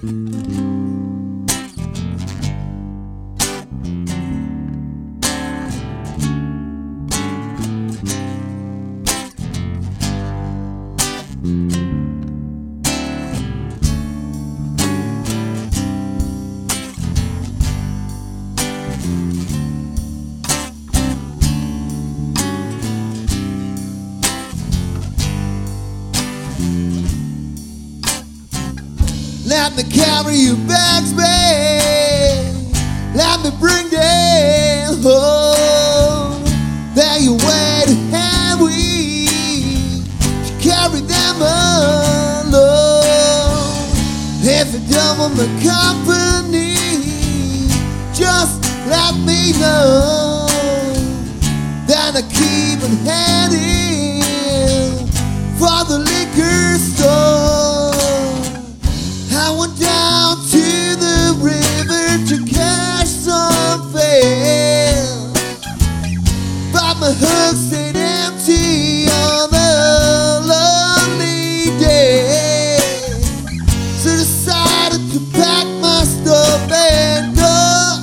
Let me carry your bags, babe. Let me bring them home. There you wait and we carry them alone. If you don't want my company, just let me know. Then I keep on heading for the liquor store. I went down to the river to catch some fish, but my hook stayed empty on a lonely day. So I decided to pack my stuff and go.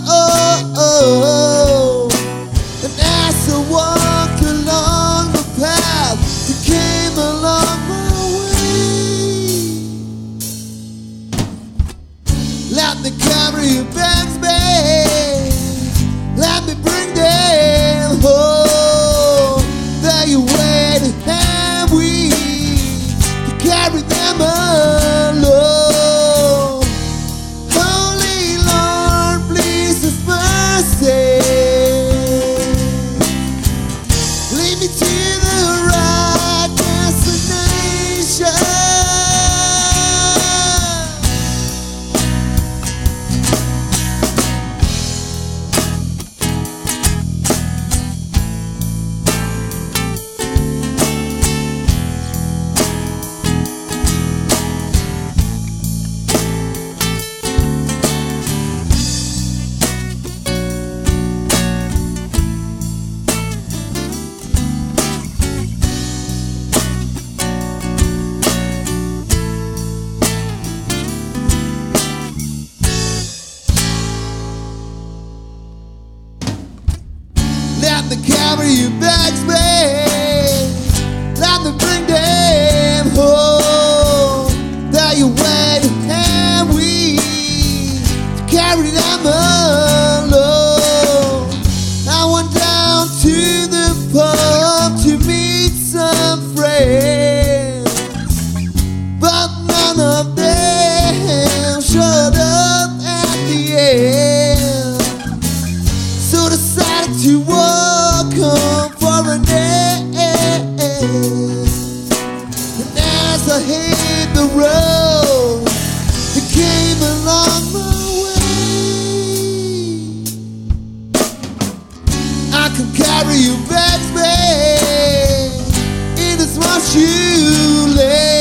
And as I walked along the path that came along my way, let me carry your bags, babe. Let me bring them home. There you wait and we to carry them alone. Holy Lord, please have mercy. Lead me to the right destination. Let me carry your bags, babe. Let me bring them home. There you wait and we carry them alone. I went down to the pub to meet some friends, but none of them showed up at the end. So decided to walk home for a nap. And as I hit the road, it came along my way. I can carry your bags, babe. It is what you lay.